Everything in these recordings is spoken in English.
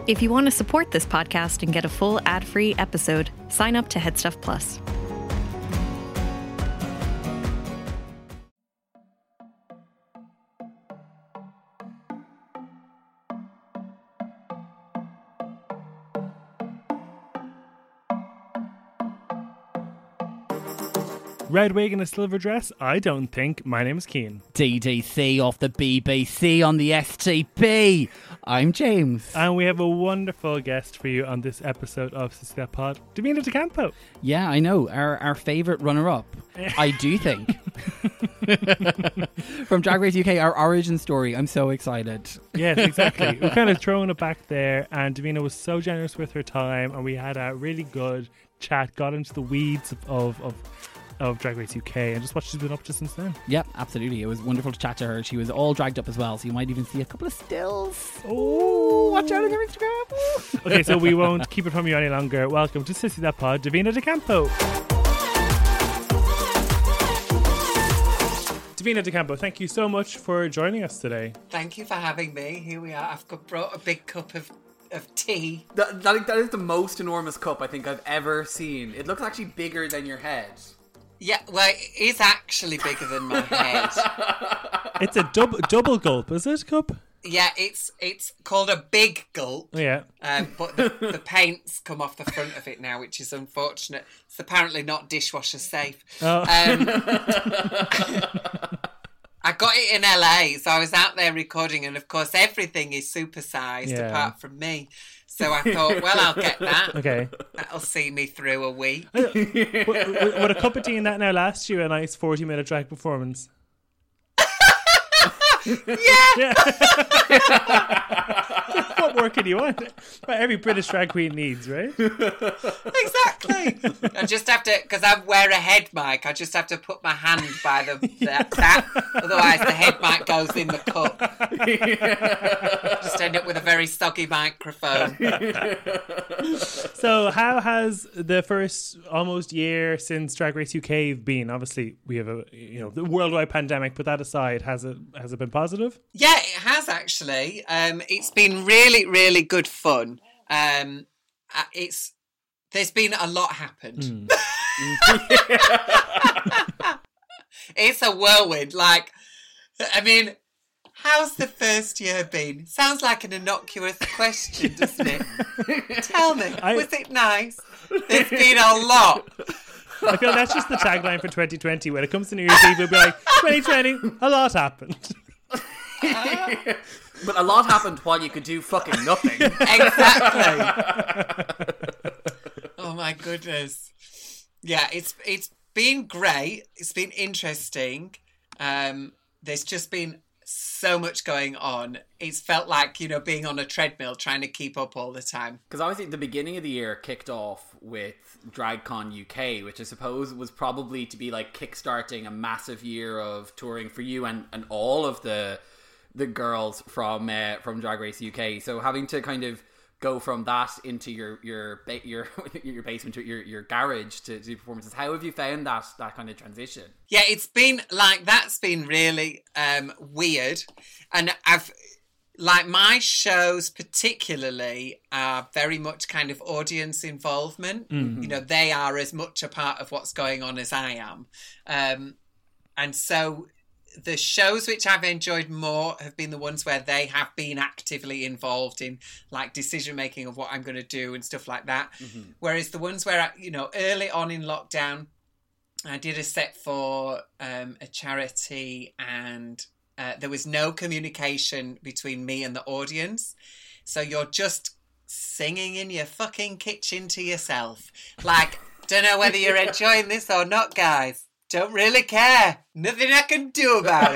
If you want to support this podcast and get a full ad-free episode, sign up to Headstuff Plus. Red wig and a silver dress? I don't think. My name is Cian. DDC off the BBC on the STP. I'm James. And we have a wonderful guest for you on this episode of Sissy That Pod, Davina De Campo. Yeah, I know. Our favourite runner-up, I do think. From Drag Race UK, our origin story. I'm so excited. Yes, exactly. We're kind of throwing it back there, and Davina was so generous with her time, and we had a really good chat, got into the weeds of Drag Race UK and just what she's been up to since then. Yeah, absolutely. It was wonderful to chat to her. She was all dragged up as well, so you might even see a couple of stills. Oh, watch out on your Instagram. Okay, so we won't keep it from you any longer. Welcome to Sissy That Pod, Davina De Campo. Davina De Campo, thank you so much for joining us today. Thank you for having me. Here we are. I've brought a big cup of tea. That is the most enormous cup I think I've ever seen. It looks actually bigger than your head. Yeah, well, it is actually bigger than my head. It's a double gulp, is it, cup? Yeah, it's called a big gulp. Yeah. But the paint's come off the front of it now, which is unfortunate. It's apparently not dishwasher safe. Oh. I got it in LA, so I was out there recording, and of course everything is supersized apart from me. So I thought, well, I'll get that. Okay. That'll see me through a week. Would a cup of tea in that now last you a nice 40-minute drag performance? Yeah. What more can you want? What every British drag queen needs, right? Exactly. I just have to, because I wear a head mic, I just have to put my hand by that. Otherwise the head mic goes in the cup. Just end up with a very soggy microphone. So how has the first almost year since Drag Race UK been? Obviously we have the worldwide pandemic, but that aside, has it been positive? Yeah, it has actually. It's been really, really good fun. There's been a lot happened. It's a whirlwind. Like, I mean, how's the first year been? Sounds like an innocuous question, doesn't it? Tell me, was it nice? There's been a lot. I feel that's just the tagline for 2020. When it comes to New Year's Eve, we'll be like, 2020, a lot happened. But a lot happened while you could do fucking nothing. Exactly. Oh my goodness. Yeah, it's been great. It's been interesting. There's just been so much going on. It's felt like, being on a treadmill trying to keep up all the time. Because obviously the beginning of the year kicked off with DragCon UK, which I suppose was probably to be like kickstarting a massive year of touring for you and all of the girls from Drag Race UK. So having to kind of go from that into your basement, to your garage to do performances. How have you found that kind of transition? Yeah, it's been that's been really weird, and my shows particularly are very much kind of audience involvement. Mm-hmm. They are as much a part of what's going on as I am, and so the shows which I've enjoyed more have been the ones where they have been actively involved in like decision making of what I'm going to do and stuff like that. Mm-hmm. Whereas the ones where, early on in lockdown, I did a set for a charity, and there was no communication between me and the audience. So you're just singing in your fucking kitchen to yourself. Like, don't know whether you're enjoying this or not, guys. Don't really care. Nothing I can do about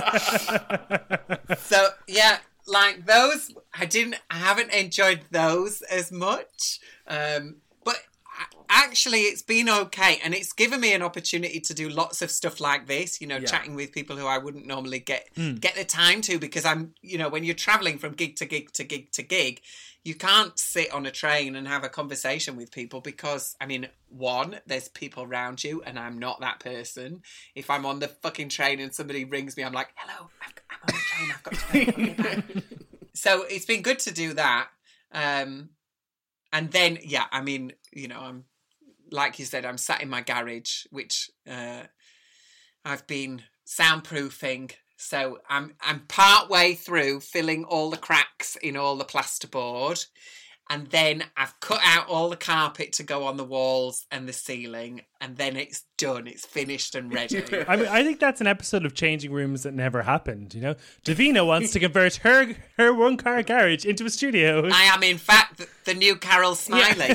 it. So, yeah, like those, I haven't enjoyed those as much. But actually, it's been okay. And it's given me an opportunity to do lots of stuff like this, chatting with people who I wouldn't normally get the time to, because I'm, when you're traveling from gig to gig to gig to gig, you can't sit on a train and have a conversation with people because, one, there's people around you and I'm not that person. If I'm on the fucking train and somebody rings me, I'm like, hello, I'm on the train, I've got to go. So it's been good to do that. And then, yeah, I mean, you know, I'm, like you said, I'm sat in my garage, which I've been soundproofing. So I'm part way through filling all the cracks in all the plasterboard. And then I've cut out all the carpet to go on the walls and the ceiling. And then it's done. It's finished and ready. I mean, I think that's an episode of Changing Rooms that never happened, you know? Davina wants to convert her one-car garage into a studio. I am, in fact, the new Carol Smiley.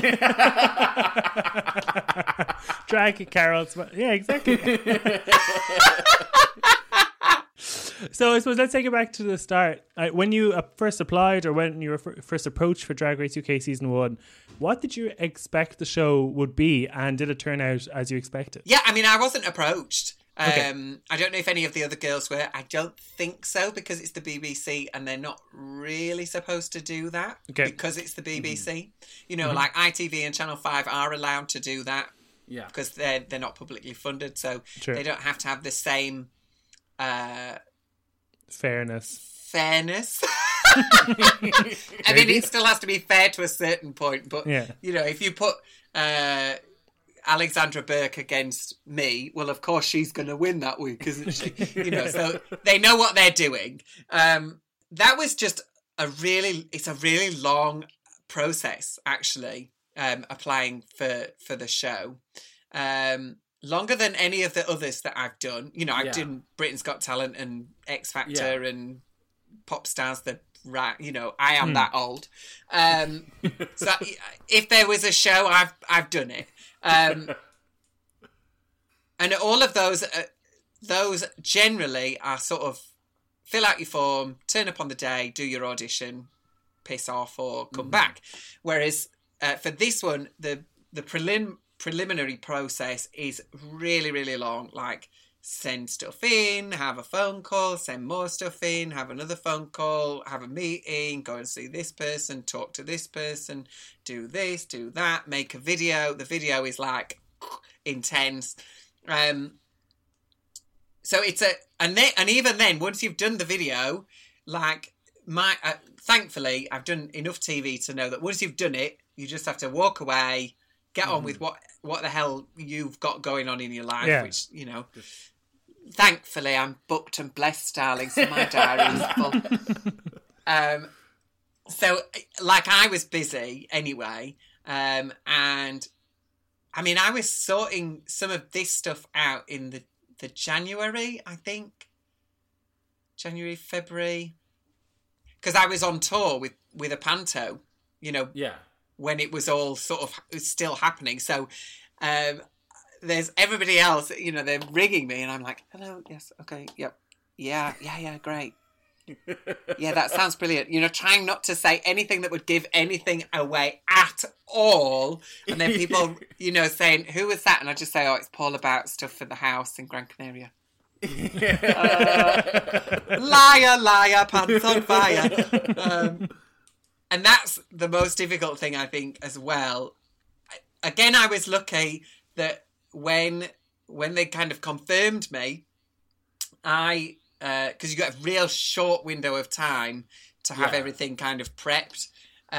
Drag Carol Smiley. Yeah, exactly. So I suppose let's take it back to the start. When you first applied, or when you were first approached for Drag Race UK Season 1, what did you expect the show would be, and did it turn out as you expected? Yeah, I mean, I wasn't approached. Okay. I don't know if any of the other girls were. I don't think so, because it's the BBC and they're not really supposed to do that because it's the BBC. You know, like ITV and Channel 5 are allowed to do that because they're not publicly funded, so they don't have to have the same... Fairness. I mean, it still has to be fair to a certain point, but you know, if you put Alexandra Burke against me, well, of course she's going to win that week, isn't she? You know, so they know what they're doing. That was just it's a really long process, actually, applying for the show. Longer than any of the others that I've done. You know, I've done Britain's Got Talent and X Factor and Pop Stars. You know, I am that old. So if there was a show, I've done it. And all of those generally are sort of fill out your form, turn up on the day, do your audition, piss off, or come back. Whereas for this one, the preliminary process is really, really long. Like, send stuff in, have a phone call, send more stuff in, have another phone call, have a meeting, go and see this person, talk to this person, do this, do that, make a video. The video is like intense. So it's and even then, once you've done the video, like thankfully I've done enough TV to know that once you've done it, you just have to walk away, get on with what the hell you've got going on in your life, which, you know, thankfully I'm booked and blessed, darling, so my diary is full. So, like, I was busy anyway, and I mean, I was sorting some of this stuff out in the January, I think. January, February. Because I was on tour with a panto, you know. Yeah. When it was all sort of still happening. So there's everybody else, you know, they're ringing me and I'm like, hello, yes, okay, yep, yeah, great. Yeah, that sounds brilliant. You know, trying not to say anything that would give anything away at all. And then people, you know, saying, who was that? And I just say, oh, it's Paul about stuff for the house in Gran Canaria. Liar, pants on fire. And that's the most difficult thing, I think, as well. Again, I was lucky that when they kind of confirmed me, because you got a real short window of time to have everything kind of prepped.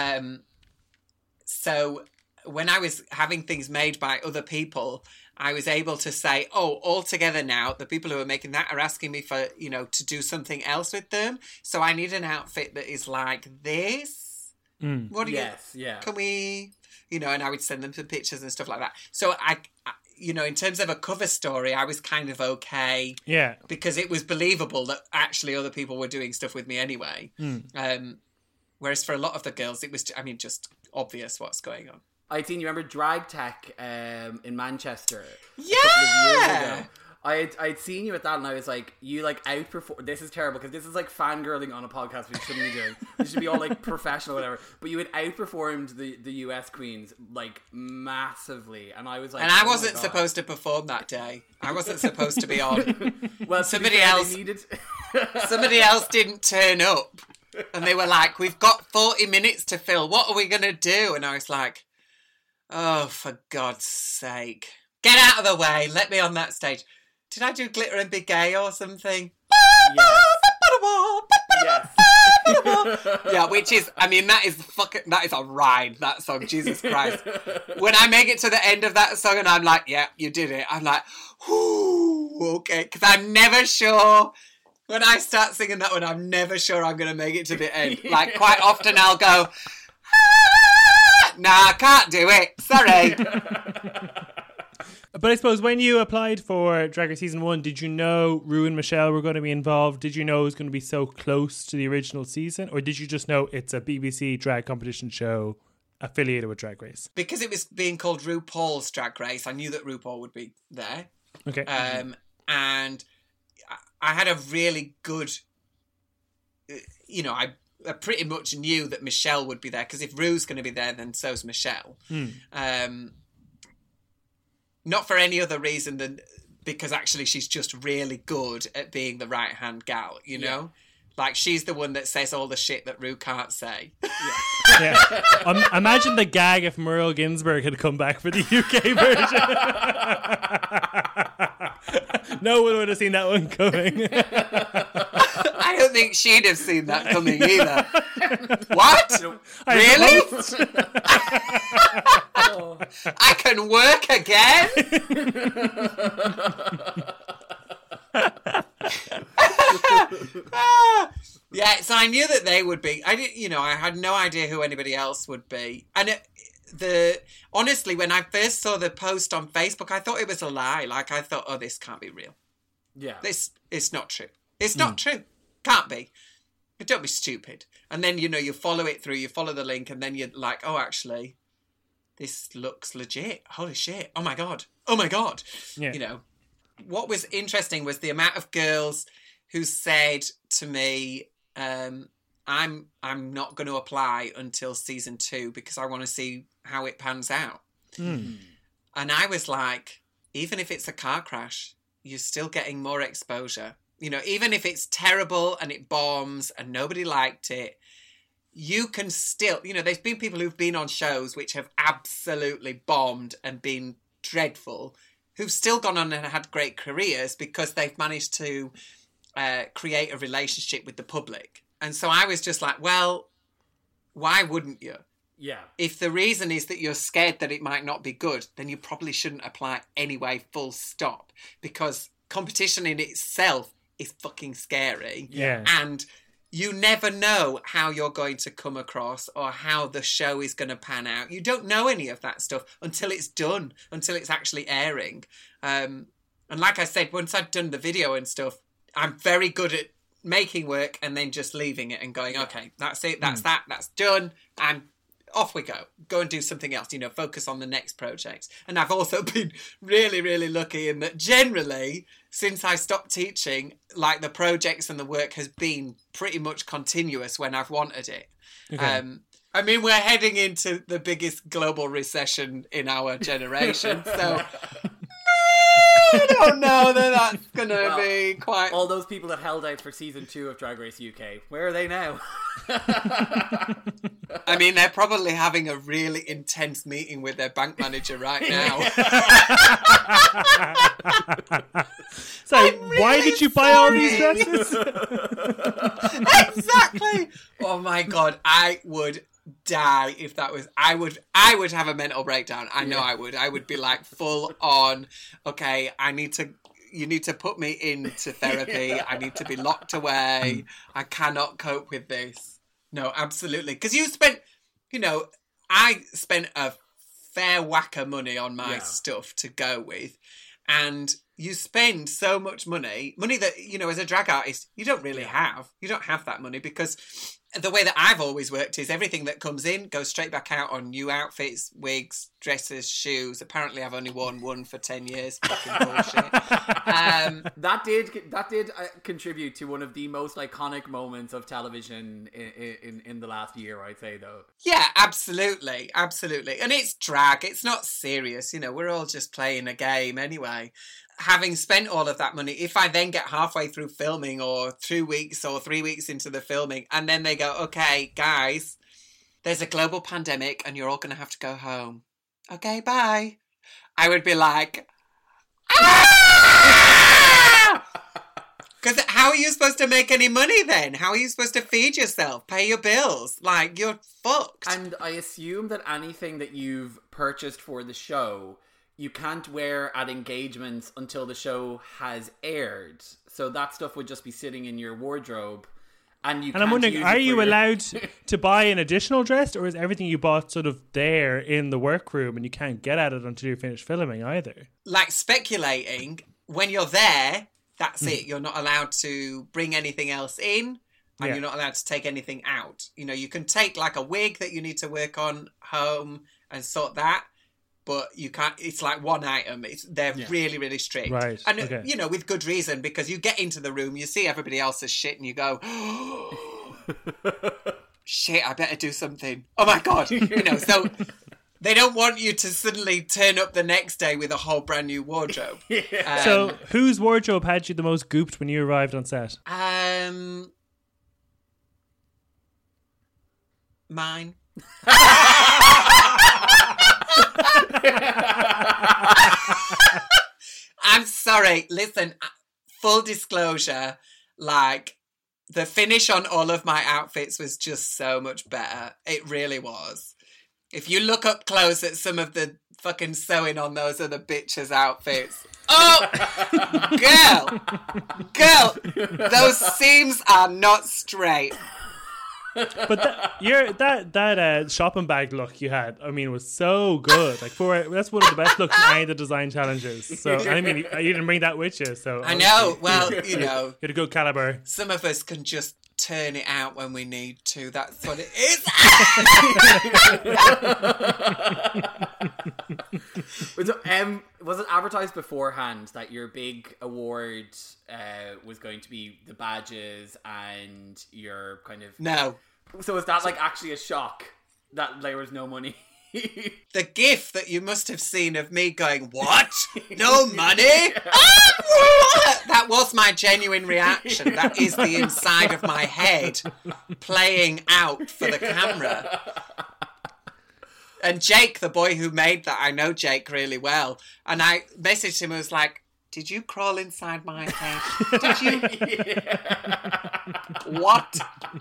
So when I was having things made by other people, I was able to say, oh, all together now, the people who are making that are asking me for, you know, to do something else with them. So I need an outfit that is like this. What do can we, you know, and I would send them some pictures and stuff like that. So I, you know, in terms of a cover story, I was kind of okay. Yeah. Because it was believable that actually other people were doing stuff with me anyway. Whereas for a lot of the girls, it was, I mean, just obvious what's going on. I'd seen, you remember Drag Tech in Manchester? Yeah! A couple of years ago. I'd seen you at that and I was like, you like outperform. This is terrible because this is like fangirling on a podcast we shouldn't be doing. We should be all like professional or whatever. But you had outperformed the US queens like massively, and I was like, and I wasn't supposed to perform that day. I wasn't supposed to be on. Well, somebody else didn't turn up, and they were like, "We've got 40 minutes to fill. What are we gonna do?" And I was like, "Oh, for God's sake, get out of the way! Let me on that stage." Did I do Glitter and Be Gay or something? Yes. Yeah, which is, I mean, that is a ride, that song, Jesus Christ. When I make it to the end of that song and I'm like, yeah, you did it, I'm like, whoo, okay, because I'm never sure, when I start singing that one, I'm never sure I'm going to make it to the end. Like, quite often I'll go, nah, I can't do it, sorry. But I suppose when you applied for Drag Race Season 1, did you know Rue and Michelle were going to be involved? Did you know it was going to be so close to the original season? Or did you just know it's a BBC drag competition show affiliated with Drag Race? Because it was being called RuPaul's Drag Race, I knew that RuPaul would be there. Okay. And I had a really good, you know, I pretty much knew that Michelle would be there, because if Rue's going to be there, then so's Michelle. Not for any other reason than because actually she's just really good at being the right-hand gal, you know? Like, she's the one that says all the shit that Rue can't say. Yeah. Imagine the gag if Merle Ginsburg had come back for the UK version. No one would have seen that one coming. I don't think she'd have seen that coming either. What? Really? I can work again? Yeah, so I knew that they would be. I had no idea who anybody else would be. And honestly, when I first saw the post on Facebook, I thought it was a lie. Like, I thought, oh, this can't be real. Yeah. It's not true. It's not true. Can't be. Don't be stupid. And then, you follow it through, you follow the link, and then you're like, oh, actually, this looks legit. Holy shit. Oh my God. Yeah. What was interesting was the amount of girls who said to me, I'm not going to apply until season 2 because I want to see how it pans out. And I was like, even if it's a car crash, you're still getting more exposure. Even if it's terrible and it bombs and nobody liked it, you can still, there's been people who've been on shows which have absolutely bombed and been dreadful, who've still gone on and had great careers because they've managed to create a relationship with the public. And so I was just like, well, why wouldn't you? Yeah. If the reason is that you're scared that it might not be good, then you probably shouldn't apply anyway, full stop. Because competition in itself is fucking scary. Yeah. And you never know how you're going to come across or how the show is going to pan out. You don't know any of that stuff until it's done, until it's actually airing. And like I said, once I'd done the video and stuff, I'm very good at making work and then just leaving it and going, okay, that's it, that's that's done, and off we go and do something else, focus on the next project. And I've also been really, really lucky in that generally, since I stopped teaching, like, the projects and the work has been pretty much continuous when I've wanted it. Okay. I mean, we're heading into the biggest global recession in our generation, so I don't know that that's going to be quite... All those people that held out for season 2 of Drag Race UK, where are they now? I mean, they're probably having a really intense meeting with their bank manager right now. So, why did you buy all these dresses? Exactly. Oh my God, I would die if that was... I would have a mental breakdown. I know I would. I would be like full on, okay, you need to put me into therapy. I need to be locked away. I cannot cope with this. No, absolutely. Because I spent a fair whack of money on my stuff to go with. And you spend so much money that, as a drag artist, you don't really have. You don't have that money because the way that I've always worked is everything that comes in goes straight back out on new outfits, wigs, dresses, shoes. Apparently I've only worn one for 10 years. Fucking bullshit. That did contribute to one of the most iconic moments of television in the last year, I'd say, though. Yeah, absolutely. Absolutely. And it's drag. It's not serious. We're all just playing a game anyway. Having spent all of that money, if I then get halfway through filming or 2 weeks or 3 weeks into the filming and then they go, okay, guys, there's a global pandemic and you're all going to have to go home. Okay, bye. I would be like, because Because how are you supposed to make any money then? How are you supposed to feed yourself, pay your bills? Like, you're fucked. And I assume that anything that you've purchased for the show, you can't wear at engagements until the show has aired. So that stuff would just be sitting in your wardrobe. And I'm wondering, are you allowed to buy an additional dress, or is everything you bought sort of there in the workroom and you can't get at it until you're finished filming either? Like, speculating, when you're there, that's it. You're not allowed to bring anything else in, and you're not allowed to take anything out. You know, you can take like a wig that you need to work on home and sort that, but you can't. It's like one item. They're really, really strict, right? And you know, with good reason, because you get into the room, you see everybody else's shit, and you go, "Shit, I better do something." Oh my god, you know. So they don't want you to suddenly turn up the next day with a whole brand new wardrobe. So, whose wardrobe had you the most gooped when you arrived on set? Mine. I'm sorry. Listen, full disclosure, like, the finish on all of my outfits was just so much better. It really was. If you look up close at some of the fucking sewing on those other bitches' outfits, girl, those seams are not straight. But that shopping bag look you had, I mean, was so good. Like, that's one of the best looks in any of the design challenges. So, I mean, you didn't bring that with you. So I know. Well, you know, you had a good caliber. Some of us can just turn it out when we need to. That's what it is. Was it advertised beforehand that your big award was going to be the badges and your kind of... No. So is that like actually a shock that there was no money? The gif that you must have seen of me going, what? No money? That was my genuine reaction. That is the inside of my head playing out for the camera. And Jake, the boy who made that, I know Jake really well. And I messaged him and was like, did you crawl inside my head? Did you? What?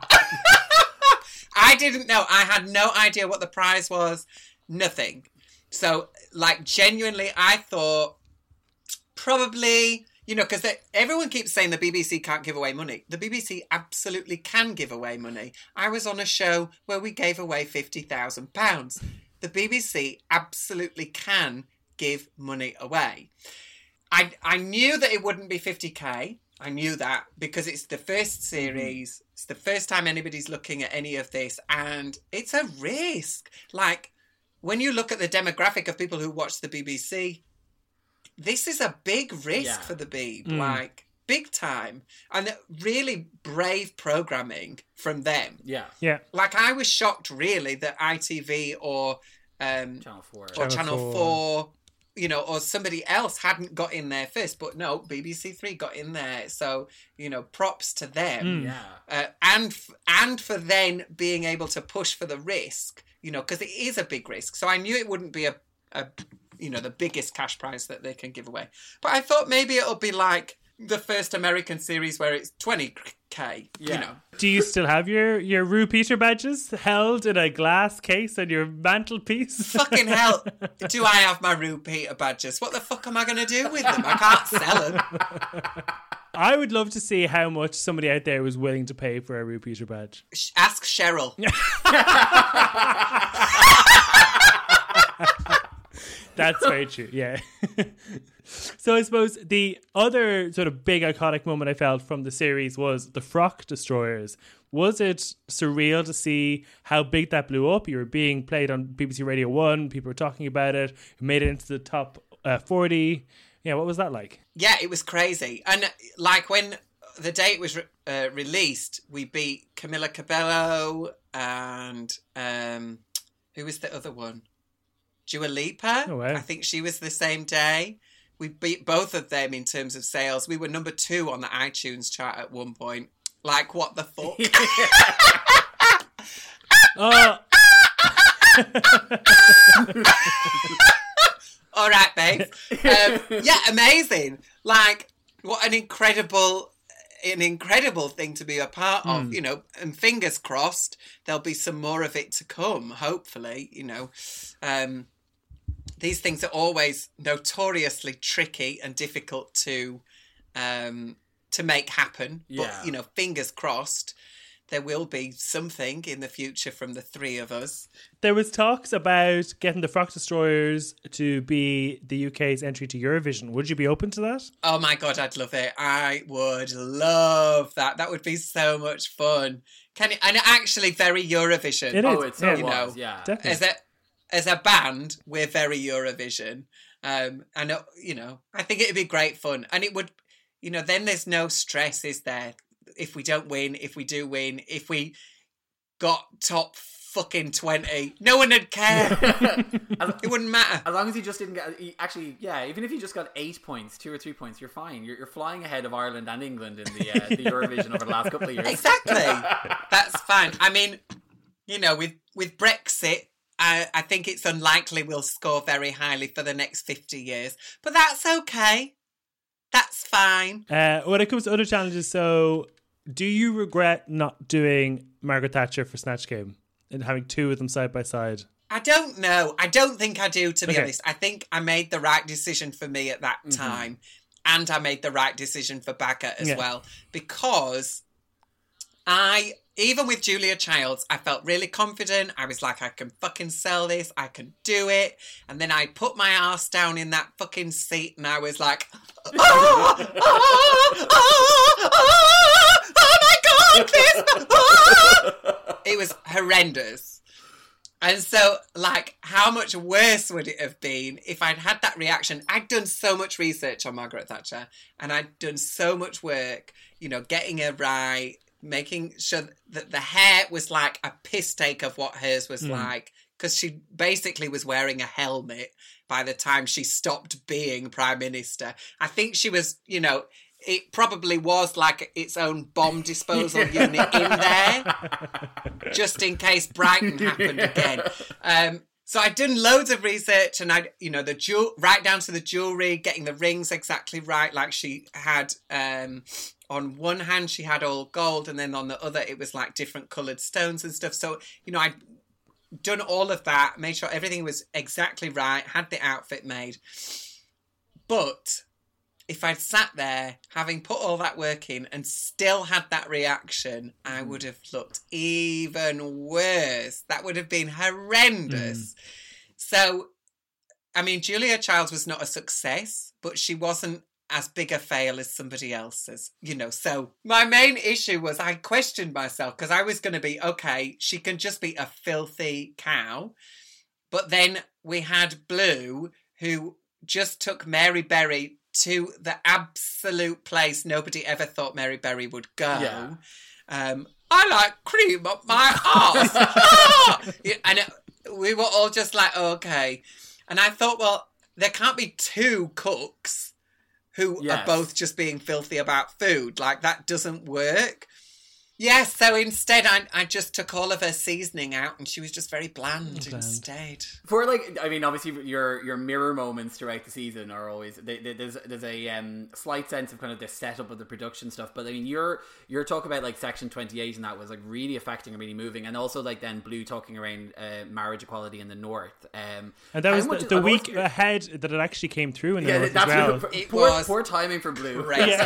I didn't know. I had no idea what the prize was. Nothing. So, like, genuinely, I thought probably, you know, because everyone keeps saying the BBC can't give away money. The BBC absolutely can give away money. I was on a show where we gave away £50,000. The BBC absolutely can give money away. I knew that it wouldn't be 50k. I knew that because it's the first series. It's the first time anybody's looking at any of this, and it's a risk. Like, when you look at the demographic of people who watch the BBC, this is a big risk for the Beeb, like, big time. And really brave programming from them. Yeah. Like, I was shocked, really, that ITV or Channel 4. Or Channel 4, you know, or somebody else hadn't got in there first. But no, BBC Three got in there. So, you know, props to them. And for then being able to push for the risk, you know, because it is a big risk. So I knew it wouldn't be a you know, the biggest cash prize that they can give away. But I thought maybe it'll be like the first American series where it's 20k, you know. Do you still have your Rue Peter badges held in a glass case on your mantelpiece? Fucking hell, do I have my Rue Peter badges? What the fuck am I going to do with them? I can't sell them. I would love to see how much somebody out there was willing to pay for a Rue Peter badge. Ask Cheryl. That's very true, yeah. So I suppose the other sort of big iconic moment I felt from the series was the Frock Destroyers. Was it surreal to see how big that blew up? You were being played on BBC Radio 1, people were talking about it, it made it into the top 40. Yeah, what was that like? Yeah, it was crazy. And like when the day it was released, we beat Camila Cabello and who was the other one? Dua Lipa. Oh, wow. I think she was the same day. We beat both of them in terms of sales. We were number 2 on the iTunes chart at one point. Like, what the fuck? All right, babe. Yeah, amazing. Like, what an incredible an incredible thing to be a part of, you know, and fingers crossed there'll be some more of it to come, hopefully, you know. These things are always notoriously tricky and difficult to make happen. Yeah. But, you know, fingers crossed, there will be something in the future from the three of us. There was talks about getting the Frock Destroyers to be the UK's entry to Eurovision. Would you be open to that? Oh my God, I'd love it. I would love that. That would be so much fun. And actually very Eurovision. It is. Oh, it so yeah. was, yeah. Definitely. As a band, we're very Eurovision. I know, you know, I think it'd be great fun. And it would, you know, then there's no stress, is there? If we don't win, if we do win, if we got top fucking 20, no one would care. It wouldn't matter. As long as you just didn't get... Actually, yeah, even if you just got 8 points, 2 or 3 points, you're fine. You're flying ahead of Ireland and England in the Eurovision over the last couple of years. Exactly. That's fine. I mean, you know, with Brexit, I think it's unlikely we'll score very highly for the next 50 years. But that's okay. That's fine. When it comes to other challenges, so do you regret not doing Margaret Thatcher for Snatch Game and having two of them side by side? I don't know. I don't think I do, to be Okay. honest. I think I made the right decision for me at that time. And I made the right decision for Bagger as well. Because even with Julia Childs, I felt really confident. I was like, I can fucking sell this. I can do it. And then I put my ass down in that fucking seat and I was like, oh my God, it was horrendous. And so, like, how much worse would it have been if I'd had that reaction? I'd done so much research on Margaret Thatcher and I'd done so much work, you know, getting her right, making sure that the hair was like a piss take of what hers was like, because she basically was wearing a helmet by the time she stopped being Prime Minister. I think she was, you know, it probably was like its own bomb disposal unit in there, just in case Brighton happened again. So I'd done loads of research and I'd, you know, right down to the jewellery, getting the rings exactly right. Like she had, on one hand, she had all gold and then on the other, it was like different coloured stones and stuff. So, you know, I'd done all of that, made sure everything was exactly right, had the outfit made. But if I'd sat there, having put all that work in and still had that reaction, I would have looked even worse. That would have been horrendous. So, I mean, Julia Childs was not a success, but she wasn't as big a fail as somebody else's, you know. So my main issue was I questioned myself because I was going to be, okay, she can just be a filthy cow. But then we had Blue, who just took Mary Berry to the absolute place nobody ever thought Mary Berry would go. Yeah. I like cream up my arse. And we were all just like, okay. And I thought, well, there can't be two cooks who are both just being filthy about food. Like, that doesn't work. Yes, so instead I just took all of her seasoning out and she was just very bland instead. For, like, I mean, obviously your mirror moments throughout the season are always, there's a slight sense of kind of the setup of the production stuff, but I mean, your talk about like Section 28 and that was like really affecting and really moving, and also like then Blue talking around marriage equality in the North. And that was the week ahead that it actually came through in the North as well. Poor timing for Blue.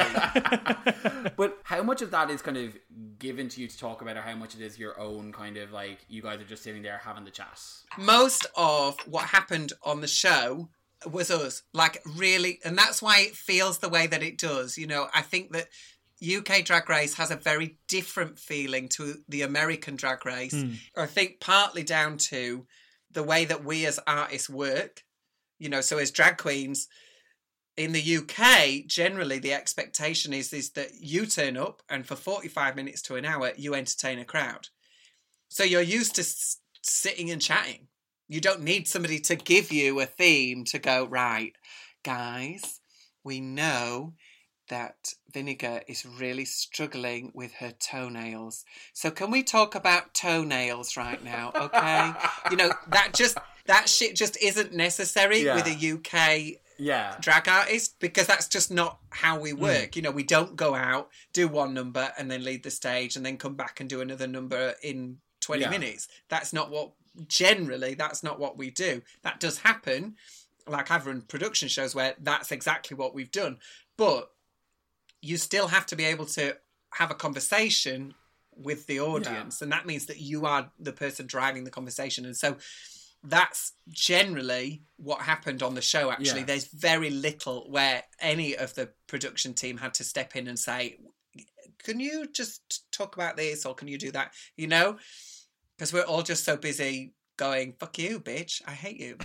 But how much of that is kind of given to you to talk about, or how much it is your own kind of like, you guys are just sitting there having the chat? Most of what happened on the show was us, like, really, and that's why it feels the way that it does. You know, I think that UK Drag Race has a very different feeling to the American Drag Race. I think partly down to the way that we as artists work, you know, so as drag queens, in the UK, generally the expectation is that you turn up and for 45 minutes to an hour, you entertain a crowd. So you're used to sitting and chatting. You don't need somebody to give you a theme to go, right, guys, we know that Vinegar is really struggling with her toenails. So can we talk about toenails right now, okay? You know, that shit just isn't necessary with a UK Yeah. drag artist, because that's just not how we work. You know, we don't go out, do one number and then leave the stage and then come back and do another number in 20 minutes. That's not what we do. That does happen. Like, I've run production shows where that's exactly what we've done. But you still have to be able to have a conversation with the audience. And that means that you are the person driving the conversation. And so that's generally what happened on the show, actually. There's very little where any of the production team had to step in and say, can you just talk about this, or can you do that? You know? Because we're all just so busy going, fuck you, bitch, I hate you.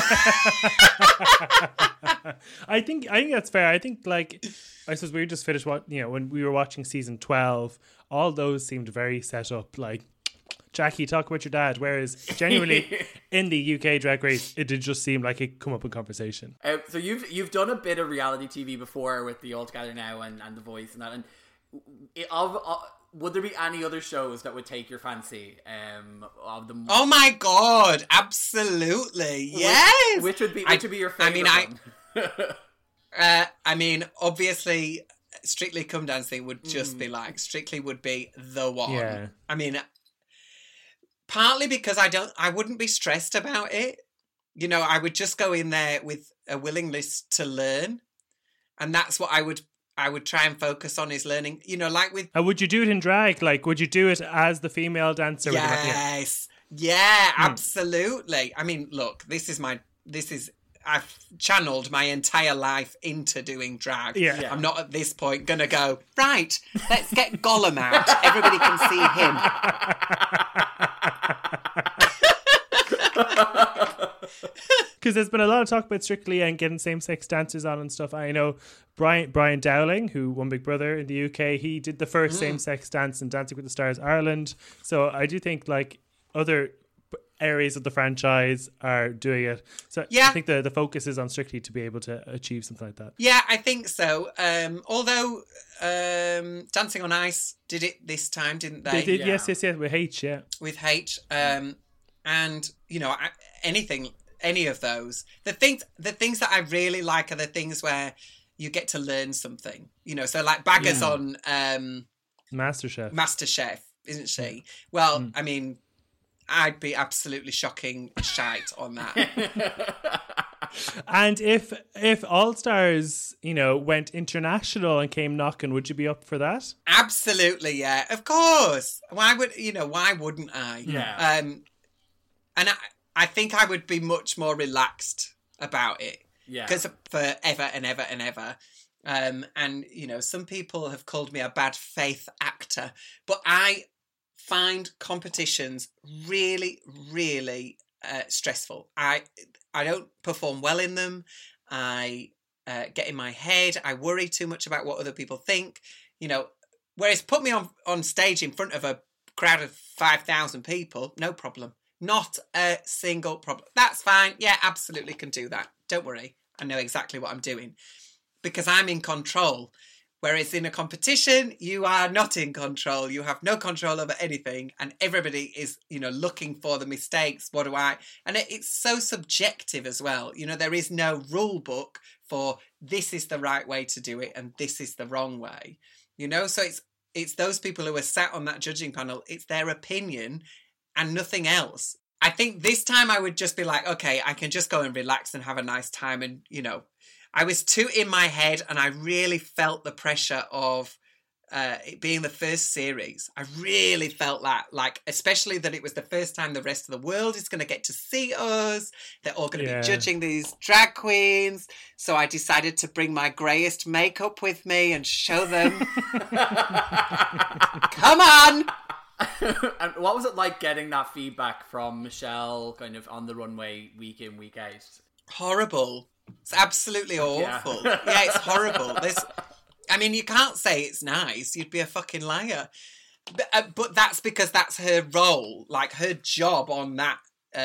I think that's fair. I think, like, I suppose we just finished when we were watching season 12, all those seemed very set up, like, Jackie, talk about your dad. Whereas genuinely in the UK Drag Race, it did just seem like it come up in conversation. So you've done a bit of reality TV before with the All Together Now and The Voice and that. And would there be any other shows that would take your fancy? Of them? Oh my God, absolutely, yes. Which would be your favorite one? I mean, obviously, Strictly Come Dancing would just be like, Strictly would be the one. Yeah. I mean, partly because I wouldn't be stressed about it. You know, I would just go in there with a willingness to learn, and that's what I would try and focus on, is learning. You know, like with. Would you do it in drag? Like, would you do it as the female dancer? Yes. Yeah, absolutely. I mean, look, I've channeled my entire life into doing drag. Yeah. I'm not at this point going to go, right, let's get Gollum out. Everybody can see him. Because there's been a lot of talk about Strictly and getting same-sex dancers on and stuff. I know Brian Dowling, who won Big Brother in the UK, he did the first same-sex dance in Dancing with the Stars Ireland. So I do think, like, other areas of the franchise are doing it. So I think the focus is on Strictly to be able to achieve something like that. Yeah, I think so. Although Dancing on Ice did it this time, didn't they? They did, yes, with H, yeah. With H. And, you know, any of those. The things that I really like are the things where you get to learn something. You know, so like Bagger's on MasterChef, isn't she? Well, I mean, I'd be absolutely shocking shite on that. And if All Stars, you know, went international and came knocking, would you be up for that? Absolutely, yeah. Of course. Why wouldn't I? Yeah. And I think I would be much more relaxed about it. Yeah. Because forever and ever and ever. And, you know, some people have called me a bad faith actor, but I find competitions really, really stressful. I don't perform well in them. I get in my head. I worry too much about what other people think. You know, whereas put me on stage in front of a crowd of 5,000 people, no problem. Not a single problem. That's fine. Yeah, absolutely can do that. Don't worry. I know exactly what I'm doing because I'm in control. Whereas in a competition, you are not in control. You have no control over anything. And everybody is, you know, looking for the mistakes. And it's so subjective as well. You know, there is no rule book for this is the right way to do it and this is the wrong way. You know, so it's those people who are sat on that judging panel. It's their opinion and nothing else. I think this time I would just be like, okay, I can just go and relax and have a nice time. And, you know, I was too in my head and I really felt the pressure of it being the first series. I really felt that, like, especially that it was the first time the rest of the world is going to get to see us. They're all going to be judging these drag queens. So I decided to bring my greyest makeup with me and show them. Come on! And what was it like getting that feedback from Michelle kind of on the runway week in, week out? Horrible. It's absolutely awful. Yeah, it's horrible. I mean, you can't say it's nice. You'd be a fucking liar. But that's because that's her role. Like, her job on that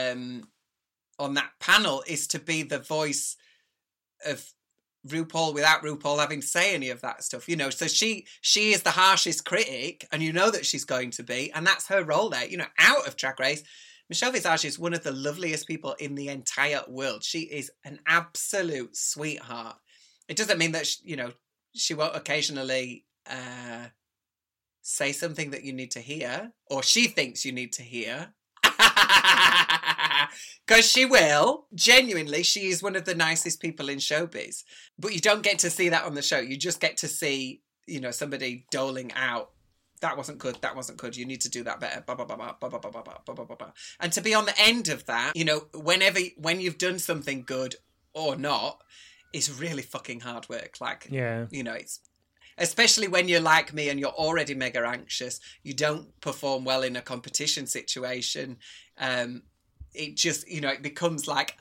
panel is to be the voice of RuPaul without RuPaul having to say any of that stuff, you know. So she is the harshest critic, and you know that she's going to be, and that's her role there. You know, out of Drag Race, Michelle Visage is one of the loveliest people in the entire world. She is an absolute sweetheart. It doesn't mean that, she won't occasionally say something that you need to hear, or she thinks you need to hear. Because she will. Genuinely, she is one of the nicest people in showbiz. But you don't get to see that on the show. You just get to see, somebody doling out. That wasn't good. That wasn't good. You need to do that better. Blah, blah, blah, blah, blah, blah, blah, blah, blah, blah, blah. And to be on the end of that, when you've done something good or not, it's really fucking hard work. Like, it's... Especially when you're like me and you're already mega anxious, you don't perform well in a competition situation. It just, it becomes like,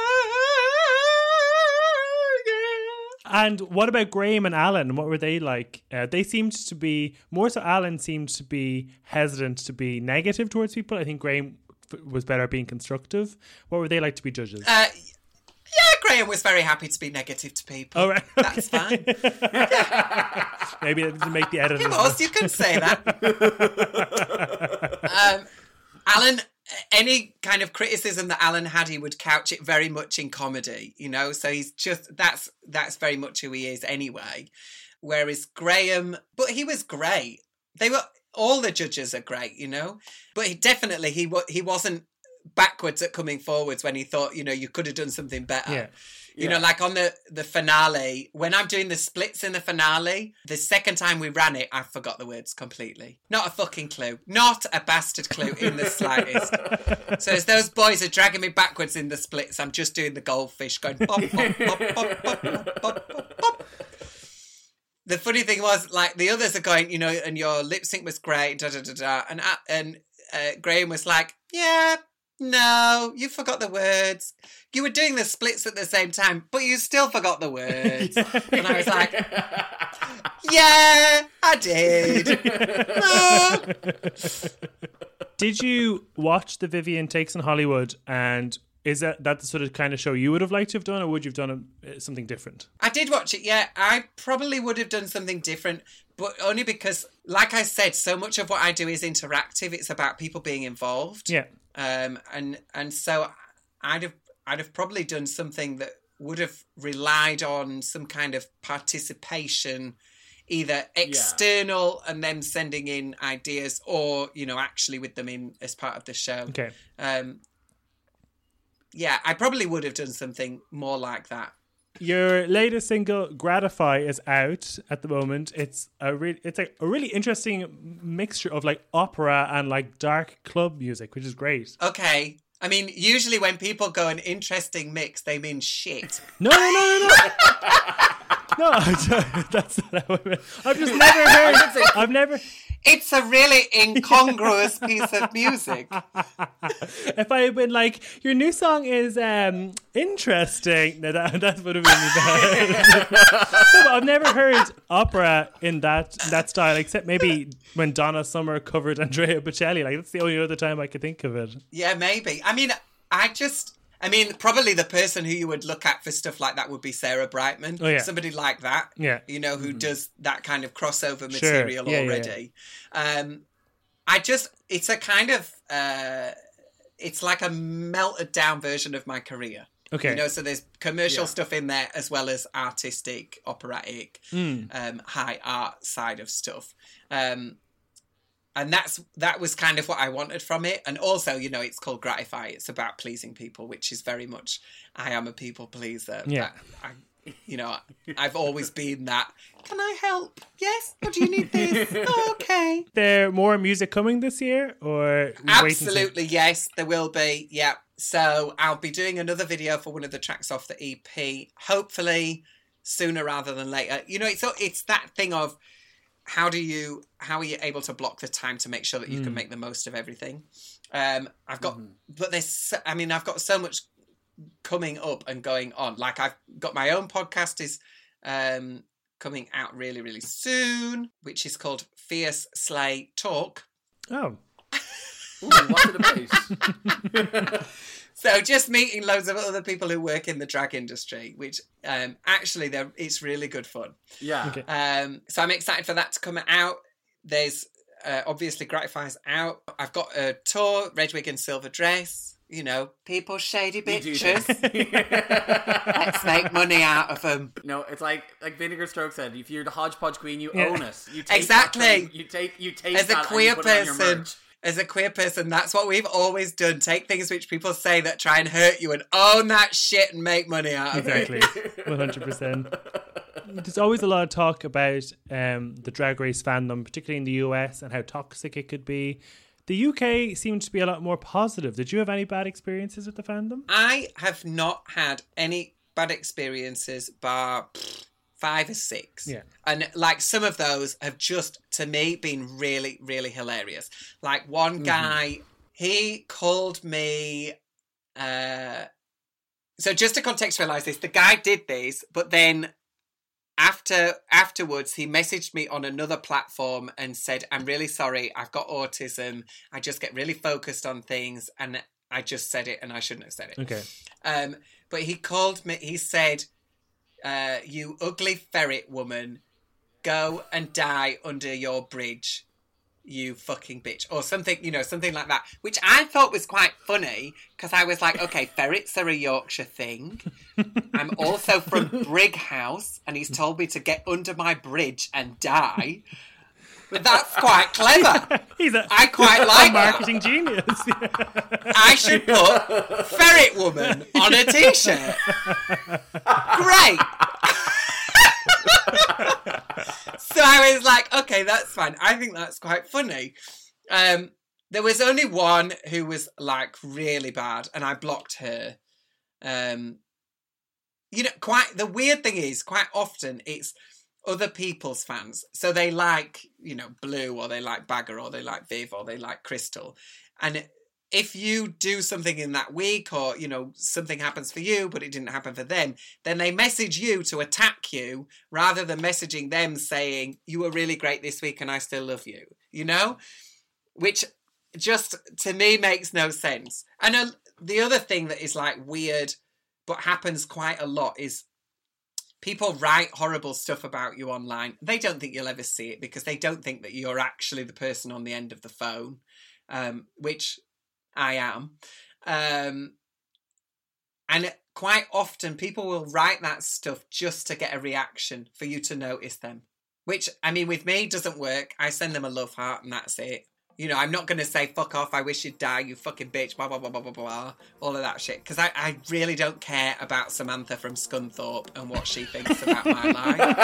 And what about Graham and Alan? What were they like? They seemed to be, more so Alan seemed to be hesitant to be negative towards people. I think Graham was better at being constructive. What were they like to be judges? Graham was very happy to be negative to people. Oh, right. That's fine. Maybe it didn't make the edit. He was, you can say that. Alan, any kind of criticism that Alan had, he would couch it very much in comedy, so he's just, that's very much who he is anyway. Whereas Graham, but he was great. All the judges are great, but he wasn't backwards at coming forwards when he thought, you could have done something better. Yeah. Like on the finale, when I'm doing the splits in the finale, the second time we ran it, I forgot the words completely. Not a fucking clue. Not a bastard clue in the slightest. So as those boys are dragging me backwards in the splits, I'm just doing the goldfish going pop, pop, pop, pop, pop, pop, pop, pop. The funny thing was, like, the others are going, and your lip sync was great, da da da da, and Graham was like, yeah. No, you forgot the words. You were doing the splits at the same time, but you still forgot the words. And I was like, yeah, I did. Did you watch the Vivienne Takes in Hollywood, and is that the sort of kind of show you would have liked to have done, or would you have done something different? I did watch it, yeah. I probably would have done something different, but only because, like I said, so much of what I do is interactive. It's about people being involved. Yeah. And so I'd have probably done something that would have relied on some kind of participation, either external and them sending in ideas, or actually with them in as part of the show. Okay. I probably would have done something more like that. Your latest single, Gratify, is out at the moment. It's a really interesting mixture of like opera and like dark club music, which is great. Okay. I mean, usually when people go an interesting mix, they mean shit. No. No, that's not how I meant. I've never. It's a really incongruous piece of music. If I had been like, your new song is interesting, no, that would have been bad. No, I've never heard opera in that style, except maybe when Donna Summer covered Andrea Bocelli. Like, that's the only other time I could think of it. Yeah, maybe. I mean, probably the person who you would look at for stuff like that would be Sarah Brightman. Oh, yeah. Somebody like that. Yeah. Who does that kind of crossover material already. Yeah. It's a kind of, it's like a melted down version of my career. Okay. So there's commercial stuff in there as well as artistic, operatic, high art side of stuff. And that was kind of what I wanted from it. And also, it's called Gratify. It's about pleasing people, which is very much, I am a people pleaser. Yeah. I've always been that. Can I help? Yes. Oh, do you need this? Oh, okay. There more music coming this year, or absolutely yes, there will be. Yeah. So I'll be doing another video for one of the tracks off the EP. Hopefully sooner rather than later. It's that thing of how are you able to block the time to make sure that you can make the most of everything? I've got so much coming up and going on. Like, I've got my own podcast is coming out really, really soon, which is called Fierce Slay Talk. Oh. Ooh, what's it about? So just meeting loads of other people who work in the drag industry, which actually it's really good fun. Yeah. Okay. So I'm excited for that to come out. There's obviously gratifies out. I've got a tour, red wig and silver dress. You know, people shady bitches. Let's make money out of them. No, it's like Vinegar Stroke said. If you're the hodgepodge queen, you own it. You take exactly. You take as that a queer and you put it on your person. merch. As a queer person, that's what we've always done. Take things which people say that try and hurt you and own that shit and make money out of Exactly, 100%. There's always a lot of talk about the Drag Race fandom, particularly in the US, and how toxic it could be. The UK seemed to be a lot more positive. Did you have any bad experiences with the fandom? I have not had any bad experiences bar 5 or 6. Yeah. And like some of those have just, to me, been really, really hilarious. Like one guy, he called me... So just to contextualise this, the guy did this, but then... Afterwards, he messaged me on another platform and said, I'm really sorry, I've got autism. I just get really focused on things and I just said it and I shouldn't have said it. Okay. But he called me, he said, you ugly ferret woman, go and die under your bridge, you fucking bitch. Or something, you know, something like that. Which I thought was quite funny because I was like, okay, ferrets are a Yorkshire thing. I'm also from Brighouse and he's told me to get under my bridge and die. But that's quite clever. I quite like a marketing genius. I should put ferret woman on a t-shirt. Great. So I was like, okay, that's fine. I think that's quite funny. There was only one who was like really bad and I blocked her. You know, the weird thing is quite often it's other people's fans. So they like, you know, Blue or they like Bagger or they like Viv or they like Crystal. And if you do something in that week or, you know, something happens for you, but it didn't happen for them, then they message you to attack you rather than messaging them saying, you were really great this week and I still love you, you know? Which just, to me, makes no sense. And the other thing that is like weird, but happens quite a lot is people write horrible stuff about you online. They don't think you'll ever see it because they don't think that you're actually the person on the end of the phone, which... I am. And quite often people will write that stuff just to get a reaction for you to notice them. Which, I mean, with me doesn't work. I send them a love heart and that's it. You know, I'm not going to say, fuck off, I wish you'd die, you fucking bitch, blah, blah, blah, blah, blah, blah, all of that shit. Because I really don't care about Samantha from Scunthorpe and what she thinks about my life.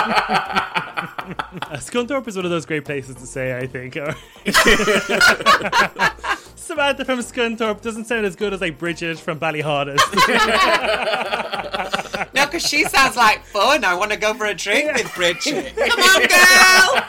Scunthorpe is one of those great places to say, I think. Samantha from Scunthorpe doesn't sound as good as like Bridget from Ballyhoddis. No, because she sounds like fun. I want to go for a drink with Bridget. Come on, girl!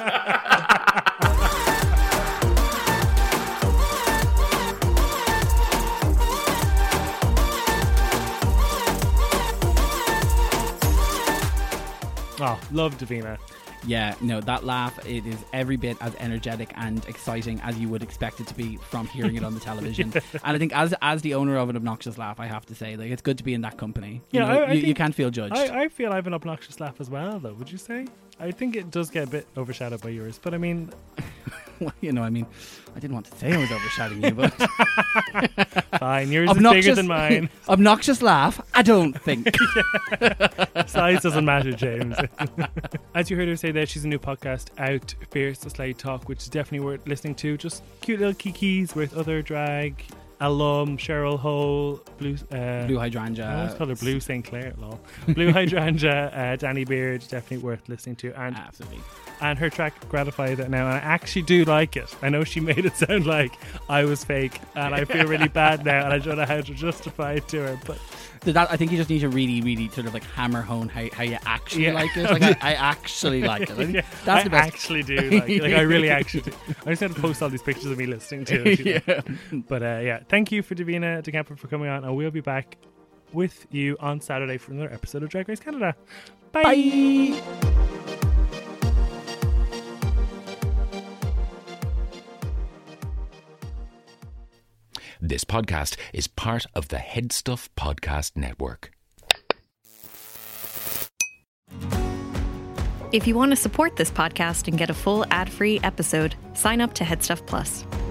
Oh, love Davina. Yeah, no, that laugh, it is every bit as energetic and exciting as you would expect it to be from hearing it on the television. And I think as the owner of an obnoxious laugh, I have to say, like, it's good to be in that company. Yeah, you can't feel judged. I feel I have an obnoxious laugh as well, though, would you say? I think it does get a bit overshadowed by yours, but I mean... Well, you know, I mean, I didn't want to say I was overshadowing you, but... Fine, yours is bigger than mine. Obnoxious laugh, I don't think. Size doesn't matter, James. As you heard her say there, she's a new podcast out, Fierce the Slade Talk, which is definitely worth listening to. Just cute little kikis with other drag alum, Cheryl Hole, Blue Hydrangea. I always call her Blue St. Clair, lol. Blue Hydrangea, Danny Beard, definitely worth listening to. And absolutely. And her track Gratified now, and I actually do like it. I know she made it sound like I was fake, and I feel really bad now, and I don't know how to justify it to her. But I think you just need to really, really sort of like hammer home how you actually like it. Like I actually like it. Yeah, that's the best. I actually do like it. Like I really actually do. I just have to post all these pictures of me listening to it. Yeah. But yeah, thank you for Davina De Campo for coming on, and we'll be back with you on Saturday for another episode of Drag Race Canada. Bye. Bye. This podcast is part of the Headstuff Podcast Network. If you want to support this podcast and get a full ad-free episode, sign up to Headstuff Plus.